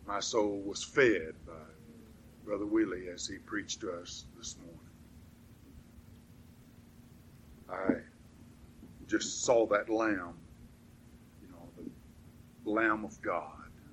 My soul was fed by Brother Willie as he preached to us this morning. I just saw that lamb, the Lamb of God,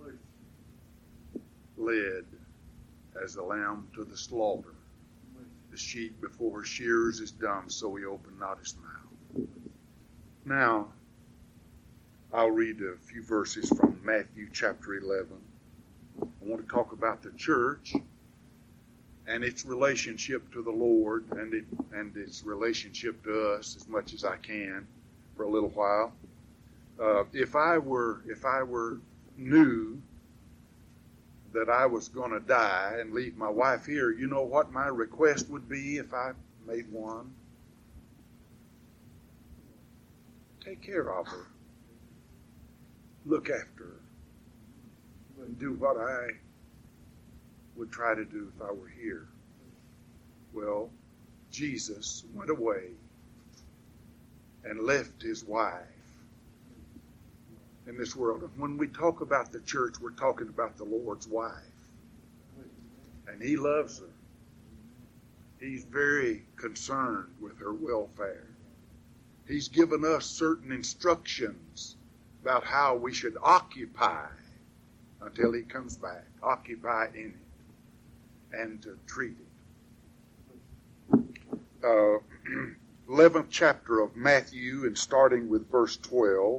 led as a lamb to the slaughter. The sheep before her shears is dumb, so he opened not his mouth. Now, I'll read a few verses from Matthew chapter 11. I want to talk about the church and its relationship to the Lord and its relationship to us as much as I can for a little while. If I were knew that I was going to die and leave my wife here, you know what my request would be if I made one? Take care of her. Look after her. And do what I would try to do if I were here. Well, Jesus went away and left his wife in this world. And when we talk about the church, we're talking about the Lord's wife. And he loves her. He's very concerned with her welfare. He's given us certain instructions about how we should occupy until he comes back. Occupy in it and to treat it. 11th chapter of Matthew, and starting with verse 12.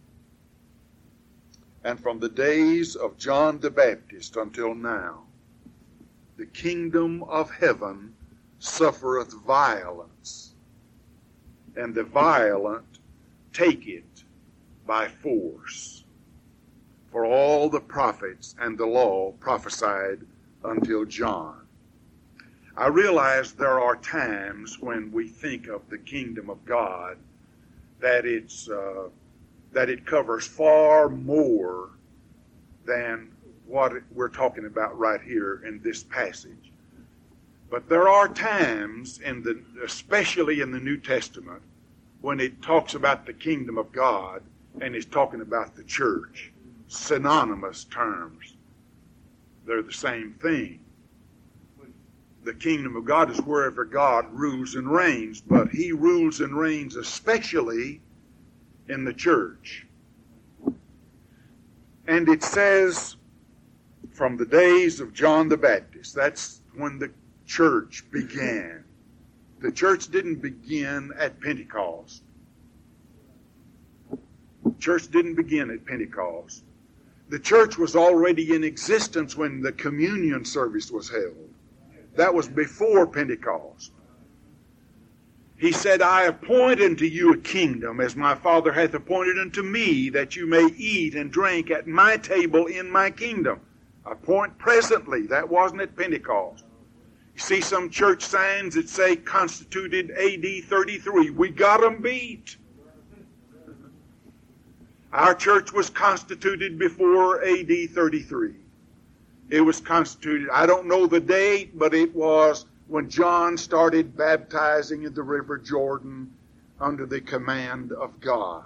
And from the days of John the Baptist until now, the kingdom of heaven suffereth violence, and the violent take it by force. For all the prophets and the law prophesied until John. I realize there are times when we think of the kingdom of God that it covers far more than what we're talking about right here in this passage. But there are times, especially in the New Testament, when it talks about the kingdom of God and it's talking about the church. Synonymous terms. They're the same thing. The kingdom of God is wherever God rules and reigns, but he rules and reigns especially in the church. And it says, from the days of John the Baptist, that's when the church began. The church didn't begin at Pentecost. The church didn't begin at Pentecost. The church was already in existence when the communion service was held. That was before Pentecost. He said, I appoint unto you a kingdom, as my Father hath appointed unto me, that you may eat and drink at my table in my kingdom. Appoint presently. That wasn't at Pentecost. You see some church signs that say constituted A.D. 33. We got them beat. Our church was constituted before A.D. 33. It was constituted, I don't know the date, but it was when John started baptizing in the River Jordan under the command of God.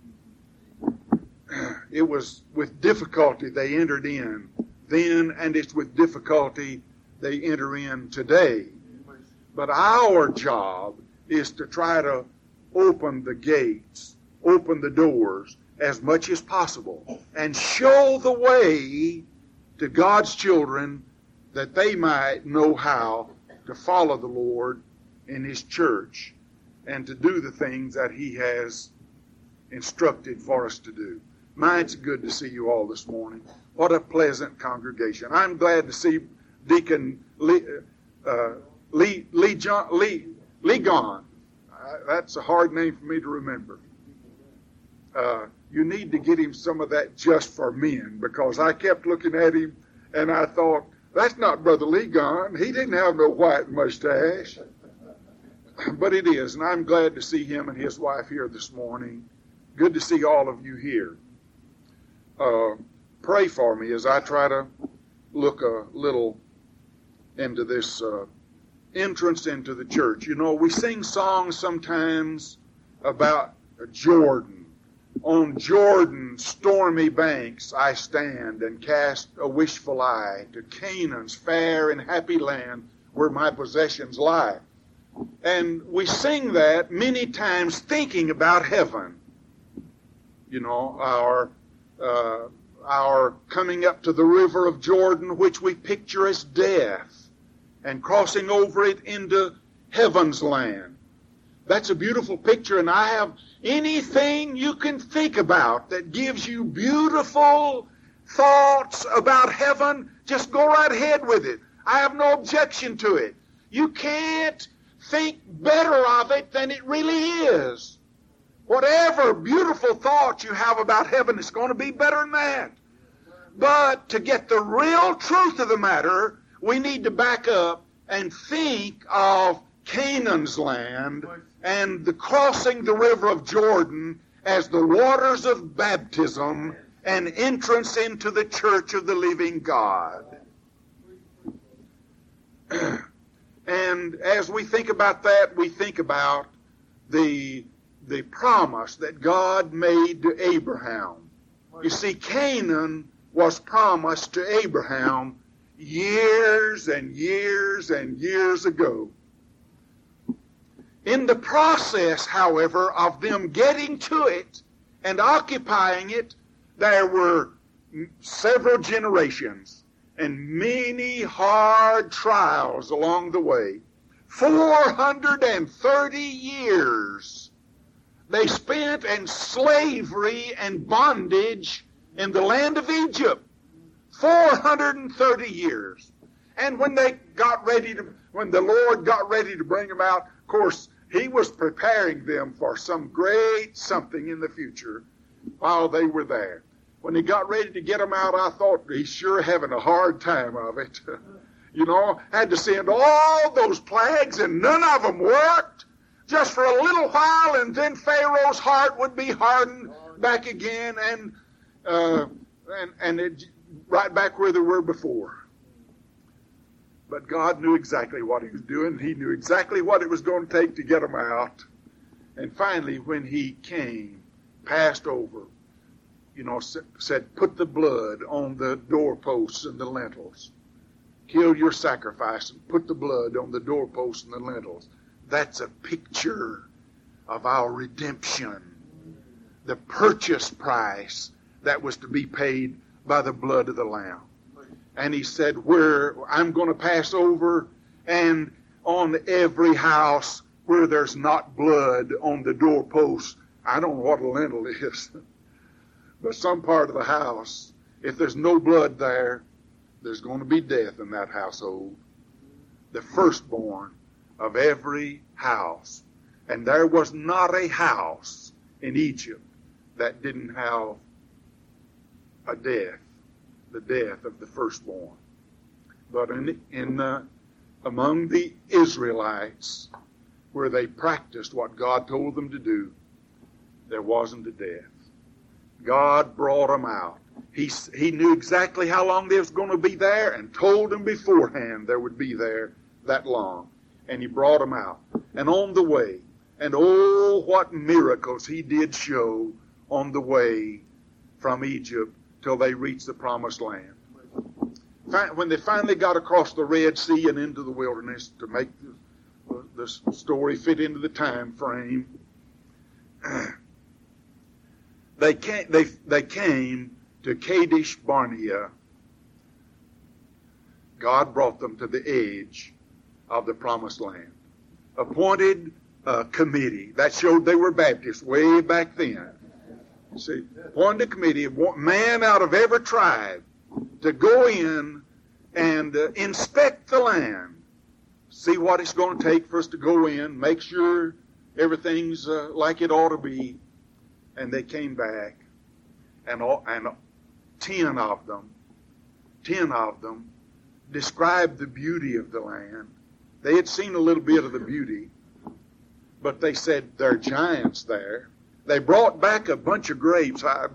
It was with difficulty they entered in then, and it's with difficulty they enter in today. But our job is to try to open the gates, open the doors as much as possible, and show the way to God's children that they might know how to follow the Lord in his church and to do the things that he has instructed for us to do. It's good to see you all this morning. What a pleasant congregation. I'm glad to see Deacon Lee Gone. That's a hard name for me to remember. You need to get him some of that Just for Men, because I kept looking at him and I thought, that's not Brother Lee Gone. He didn't have no white mustache. But it is, and I'm glad to see him and his wife here this morning. Good to see all of you here. Pray for me as I try to look a little into this entrance into the church. You know, we sing songs sometimes about Jordan, On Jordan's stormy banks I stand and cast a wishful eye to Canaan's fair and happy land where my possessions lie. And we sing that many times thinking about heaven. You know, our coming up to the river of Jordan, which we picture as death, and crossing over it into heaven's land. That's a beautiful picture, and I have anything you can think about that gives you beautiful thoughts about heaven, just go right ahead with it. I have no objection to it. You can't think better of it than it really is. Whatever beautiful thoughts you have about heaven, it's going to be better than that. But to get the real truth of the matter, we need to back up and think of Canaan's land and the crossing the river of Jordan as the waters of baptism and entrance into the church of the living God. And as we think about that, we think about the promise that God made to Abraham. You see, Canaan was promised to Abraham years and years and years ago. In the process, however, of them getting to it and occupying it, there were several generations and many hard trials along the way. 430 years they spent in slavery and bondage in the land of Egypt. 430 years. And when the Lord got ready to bring them out, of course, He was preparing them for some great something in the future while they were there. When He got ready to get them out, I thought He's sure having a hard time of it. You know, had to send all those plagues and none of them worked. Just for a little while, and then Pharaoh's heart would be hardened back again, and it, right back where they were before. But God knew exactly what He was doing. He knew exactly what it was going to take to get them out. And finally, when He came, passed over, you know, said, put the blood on the doorposts and the lintels. Kill your sacrifice and put the blood on the doorposts and the lintels. That's a picture of our redemption. The purchase price that was to be paid by the blood of the Lamb. And He said, I'm going to pass over, and on every house where there's not blood on the doorpost, I don't know what a lintel is, but some part of the house, if there's no blood there, there's going to be death in that household. The firstborn of every house. And there was not a house in Egypt that didn't have a death, the death of the firstborn. But among the Israelites, where they practiced what God told them to do, there wasn't a death. God brought them out. He knew exactly how long they was going to be there and told them beforehand they would be there that long. And He brought them out. And on the way, and oh, what miracles He did show on the way from Egypt till they reached the promised land. When they finally got across the Red Sea and into the wilderness, to make the story fit into the time frame, they came to Kadesh Barnea. God brought them to the edge of the promised land. Appointed a committee. That showed they were Baptists way back then. See, appointed a committee, man out of every tribe, to go in and inspect the land. See what it's going to take for us to go in, make sure everything's like it ought to be. And they came back, and 10 of them described the beauty of the land. They had seen a little bit of the beauty, but they said there are giants there. They brought back a bunch of grapes. I've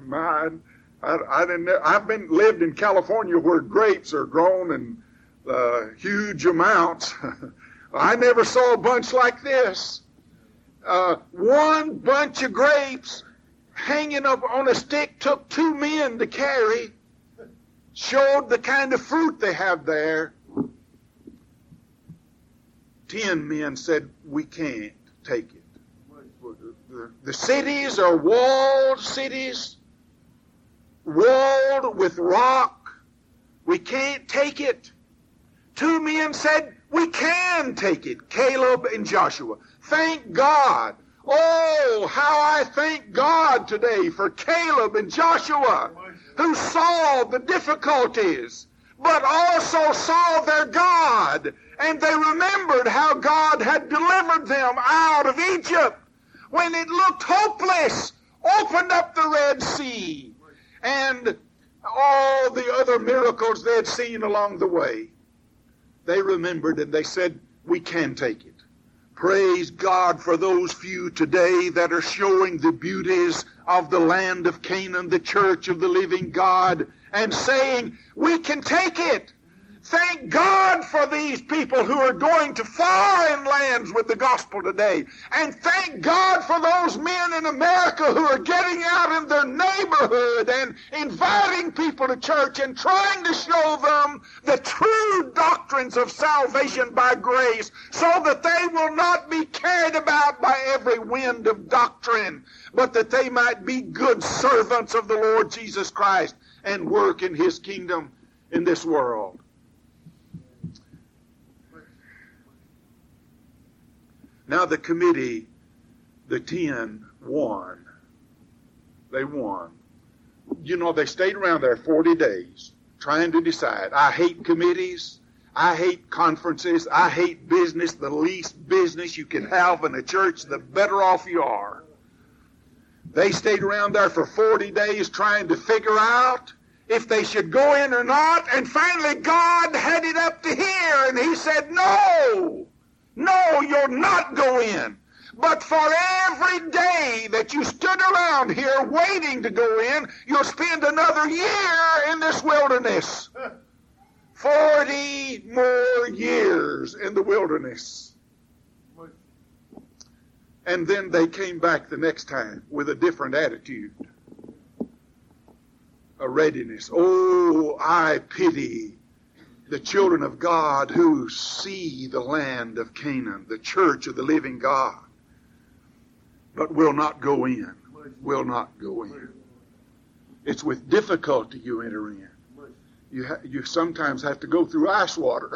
lived in California where grapes are grown in huge amounts. I never saw a bunch like this. One bunch of grapes hanging up on a stick took 2 men to carry. Showed the kind of fruit they have there. 10 men said, we can't take it. The cities are walled cities, walled with rock. We can't take it. 2 men said, we can take it. Caleb and Joshua. Thank God. Oh, how I thank God today for Caleb and Joshua, who saw the difficulties, but also saw their God. And they remembered how God had delivered them out of Egypt when it looked hopeless, opened up the Red Sea, and all the other miracles they had seen along the way. They remembered and they said, we can take it. Praise God for those few today that are showing the beauties of the land of Canaan, the church of the living God, and saying, we can take it. Thank God for these people who are going to foreign lands with the gospel today. And thank God for those men in America who are getting out in their neighborhood and inviting people to church and trying to show them the true doctrines of salvation by grace, so that they will not be carried about by every wind of doctrine, but that they might be good servants of the Lord Jesus Christ and work in His kingdom in this world. Now the committee, the 10, won. They won. You know, they stayed around there 40 days trying to decide. I hate committees. I hate conferences. I hate business. The least business you can have in a church, the better off you are. They stayed around there for 40 days trying to figure out if they should go in or not. And finally God had it up to here, and He said, no. No, you'll not go in. But for every day that you stood around here waiting to go in, you'll spend another year in this wilderness. 40 more years in the wilderness. And then they came back the next time with a different attitude. A readiness. Oh, I pity the children of God who see the land of Canaan, the church of the living God, but will not go in. Will not go in. It's with difficulty you enter in. You sometimes have to go through ice water.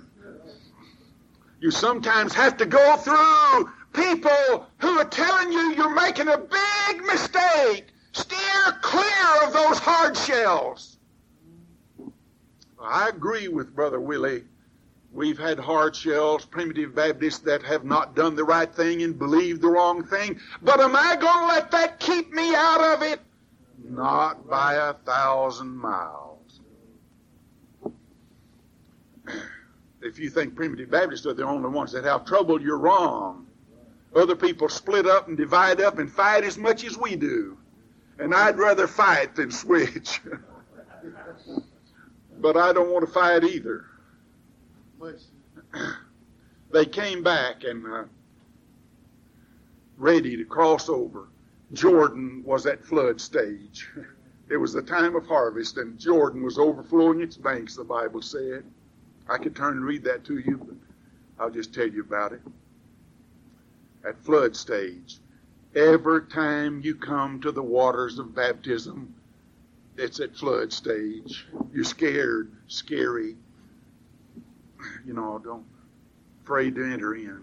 You sometimes have to go through people who are telling you you're making a big mistake. Steer clear of those hard shells. I agree with Brother Willie. We've had hard shells, primitive Baptists that have not done the right thing and believed the wrong thing. But am I going to let that keep me out of it? Not by 1,000 miles. If you think primitive Baptists are the only ones that have trouble, you're wrong. Other people split up and divide up and fight as much as we do. And I'd rather fight than switch. But I don't want to fight either. They came back and ready to cross over. Jordan was at flood stage. It was the time of harvest, and Jordan was overflowing its banks, the Bible said. I could turn and read that to you, but I'll just tell you about it. At flood stage, every time you come to the waters of baptism, it's at flood stage. You're scared, scary. You know, don't afraid to enter in.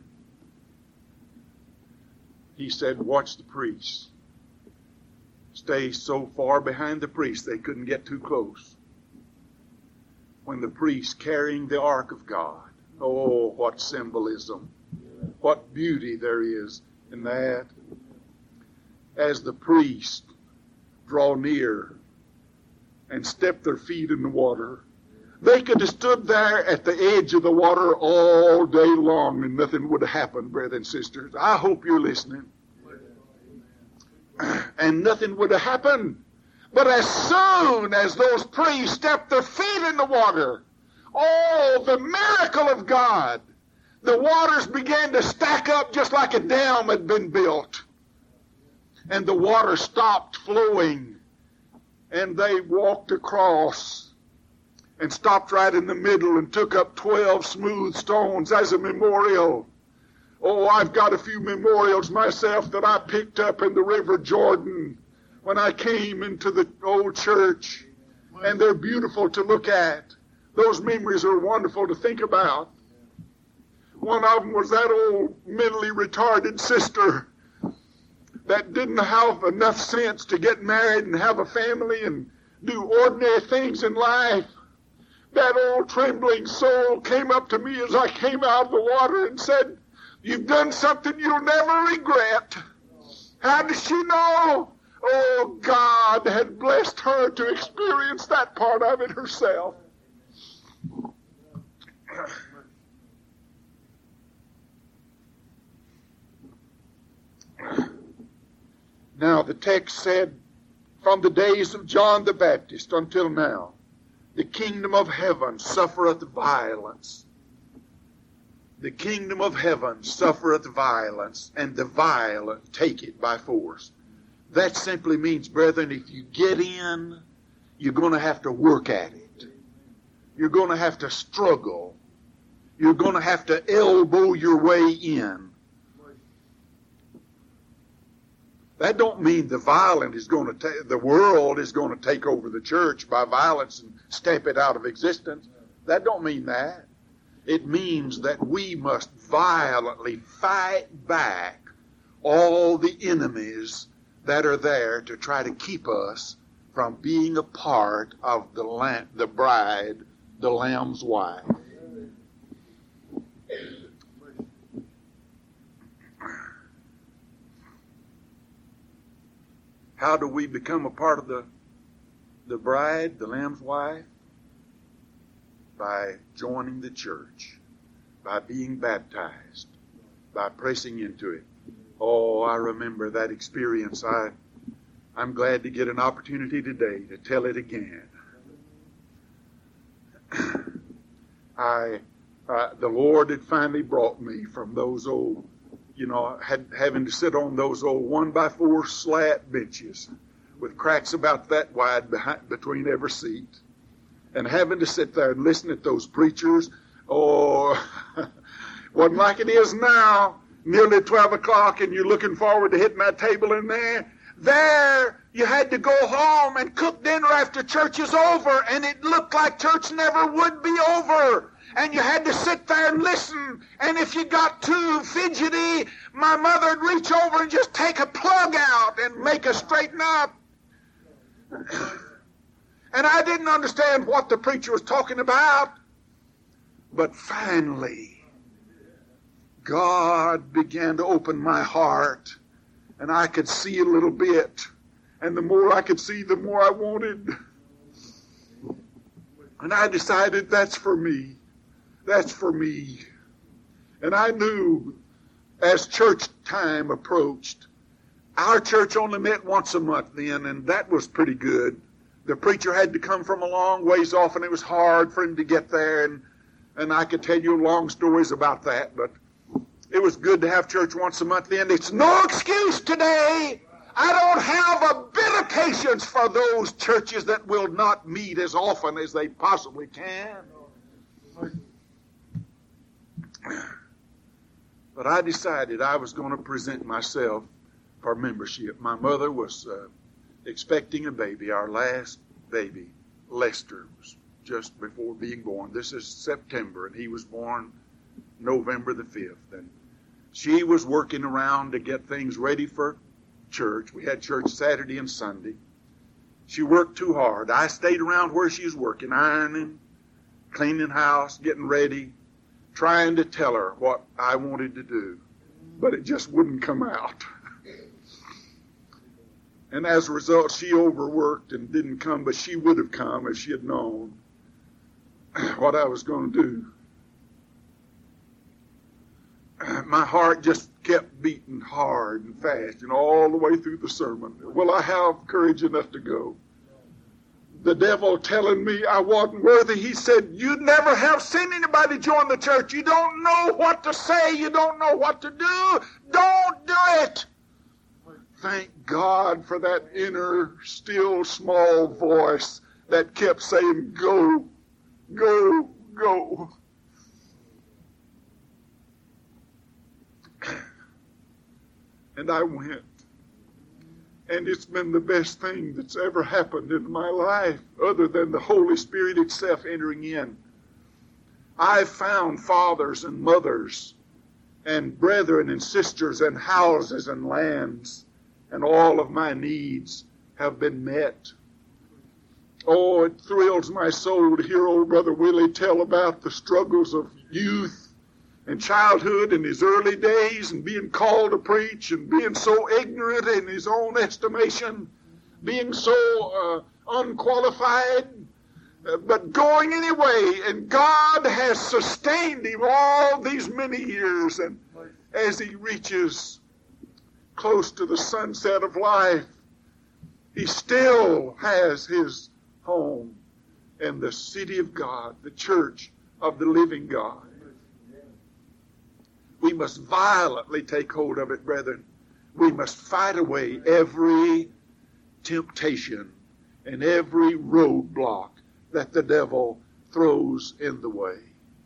He said, watch the priests. Stay so far behind the priests they couldn't get too close. When the priests carrying the ark of God, oh, what symbolism, what beauty there is in that. As the priests draw near and step their feet in the water, they could have stood there at the edge of the water all day long and nothing would have happened, brothers and sisters. I hope you're listening. And nothing would have happened. But as soon as those priests stepped their feet in the water, oh, the miracle of God, the waters began to stack up just like a dam had been built. and the water stopped flowing, and they walked across and stopped right in the middle and took up 12 smooth stones as a memorial. Oh, I've got a few memorials myself that I picked up in the River Jordan when I came into the old church, and they're beautiful to look at. Those memories are wonderful to think about. One of them was that old mentally retarded sister that didn't have enough sense to get married and have a family and do ordinary things in life. That old trembling soul came up to me as I came out of the water and said, "You've done something you'll never regret." How does she know? Oh, God had blessed her to experience that part of it herself. Now, the text said, from the days of John the Baptist until now, the kingdom of heaven suffereth violence. The kingdom of heaven suffereth violence, and the violent take it by force. That simply means, brethren, if you get in, you're going to have to work at it. You're going to have to struggle. You're going to have to elbow your way in. That don't mean the world is going to take over the church by violence and stamp it out of existence. That don't mean that. It means that we must violently fight back all the enemies that are there to try to keep us from being a part of the bride, the Lamb's wife. How do we become a part of the bride, the Lamb's wife? By joining the church, by being baptized, by pressing into it. Oh, I remember that experience. I'm glad to get an opportunity today to tell it again. The Lord had finally brought me from those old, having to sit on those old 1x4 slat benches with cracks about that wide between every seat, and having to sit there and listen at those preachers. Oh, wasn't like it is now, nearly 12 o'clock, and you're looking forward to hitting that table in there. There, you had to go home and cook dinner after church is over, and it looked like church never would be over. And you had to sit there and listen. And if you got too fidgety, my mother would reach over and just take a plug out and make us straighten up. And I didn't understand what the preacher was talking about. But finally, God began to open my heart, and I could see a little bit. And the more I could see, the more I wanted. And I decided that's for me. That's for me. And I knew as church time approached, our church only met once a month then, and that was pretty good. The preacher had to come from a long ways off, and it was hard for him to get there, and I could tell you long stories about that, but it was good to have church once a month then. It's no excuse today. I don't have a bit of patience for those churches that will not meet as often as they possibly can. But I decided I was going to present myself for membership. My mother was expecting a baby. Our last baby, Lester, was just before being born. This is September, and he was born November the 5th. And she was working around to get things ready for church. We had church Saturday and Sunday. She worked too hard. I stayed around where she was working, ironing, cleaning house, getting ready, trying to tell her what I wanted to do, but it just wouldn't come out. And as a result, she overworked and didn't come, but she would have come if she had known what I was going to do. My heart just kept beating hard and fast, all the way through the sermon. Will I have courage enough to go? The devil telling me I wasn't worthy. He said, you never have seen anybody join the church. You don't know what to say. You don't know what to do. Don't do it. thank God for that inner, still, small voice that kept saying, go, go, go. And I went. And it's been the best thing that's ever happened in my life, other than the Holy Spirit itself entering in. I've found fathers and mothers and brethren and sisters and houses and lands, and all of my needs have been met. Oh, it thrills my soul to hear old Brother Willie tell about the struggles of youth and childhood in his early days, and being called to preach and being so ignorant in his own estimation, being so unqualified, but going anyway. And God has sustained him all these many years. And as he reaches close to the sunset of life, he still has his home in the city of God, the church of the living God. We must violently take hold of it, brethren. We must fight away every temptation and every roadblock that the devil throws in the way.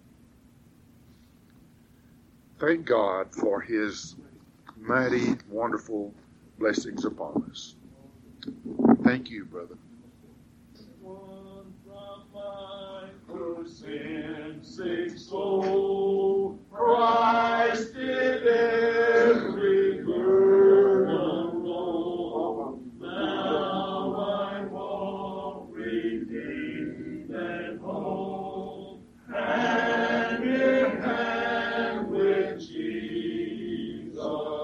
Thank God for his mighty, wonderful blessings upon us. Thank you, brother. One from my sin-sick soul, Christ did every burden roll. Now I walk redeemed and whole, hand in hand with Jesus.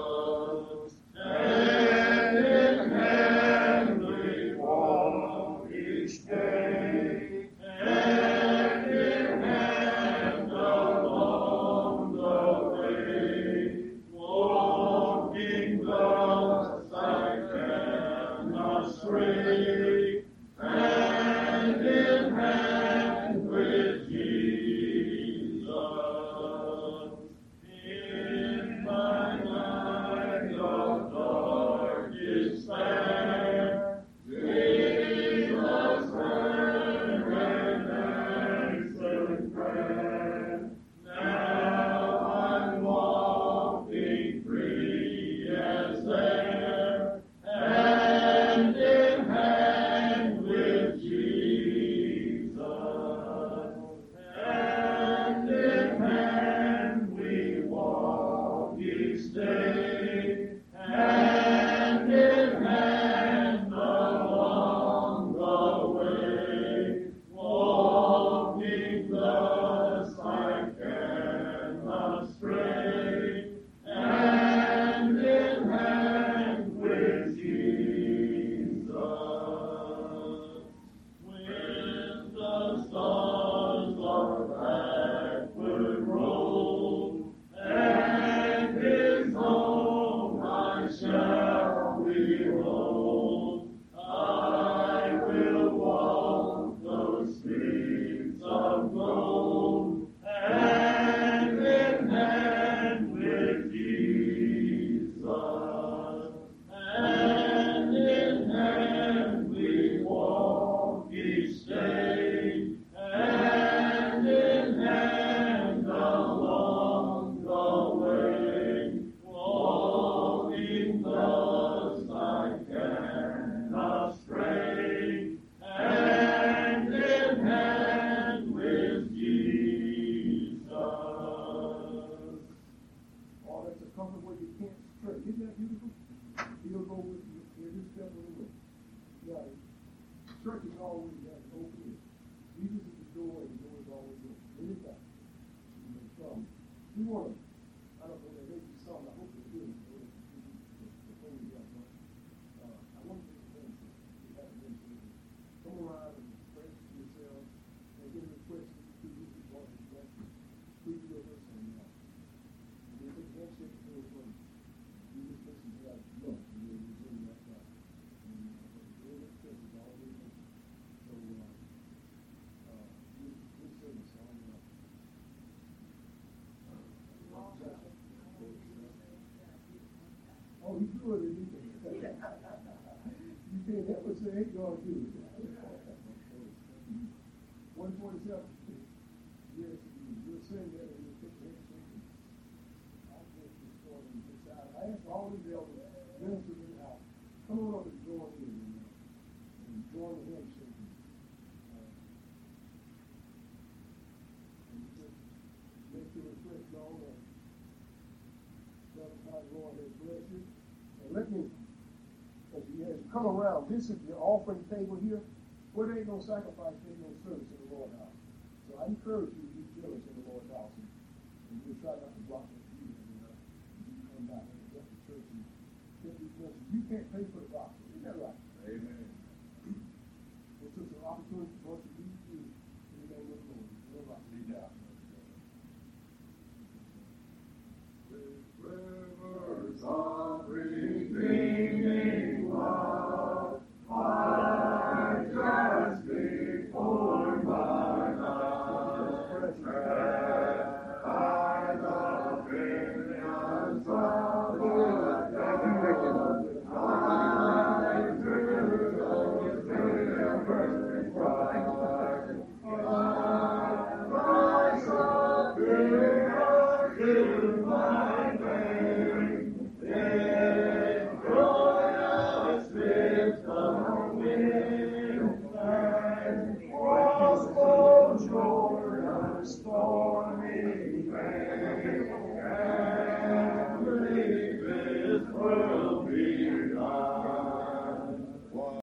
Hand in hand we walk each day, hand in hand along the way. Walking thus I cannot stray, hand in hand with Jesus. In my night of dark despair, Jesus heard and answered prayer. Now I'm walking free as air, hand in hand with Jesus. Hand in hand we walk each day, hand in hand along the way. Walking thus I cannot stray, hand in hand with Jesus. When the stars are backward rolled, and his home I shall behold, I will walk those streets of gold, hand in hand with Jesus. Hand in hand we walk each day, hand in hand along the way. Walking thus I cannot stray, hand in hand with Jesus. Oh, that's a comfort where you can't stray. Isn't that beautiful? He'll go with you every step of the way. Yeah. Church is always that open. Jesus is the door, and the door is always open. Anytime you may come. We want to, I don't know, there may be some, I hope they do. I want to come around and pray for yourself, and get a request to you if you want to bless you. Please do this and we take handshake and do it for you. You just listen to that look, and you'll be doing that time. And the church is always open. So, good service all around. Oh, he's good at anything. say ain't gonna do it. 147. Yes, you'll sing that and you'll take the handshake. I think this morning this out. I asked all these elders, ministers in the house, come on up and join in and join the handshake. And just make your request known and tell us how the Lord has blessed you. And let me, as you come around, this is the offering table here. Where there ain't no sacrifice, there ain't no service in the Lord's house. So I encourage you to be generous in the Lord's house. And we'll try not to block it for you. You come back and get the church and get these messages. You can't pay for the gospel. Isn't that right?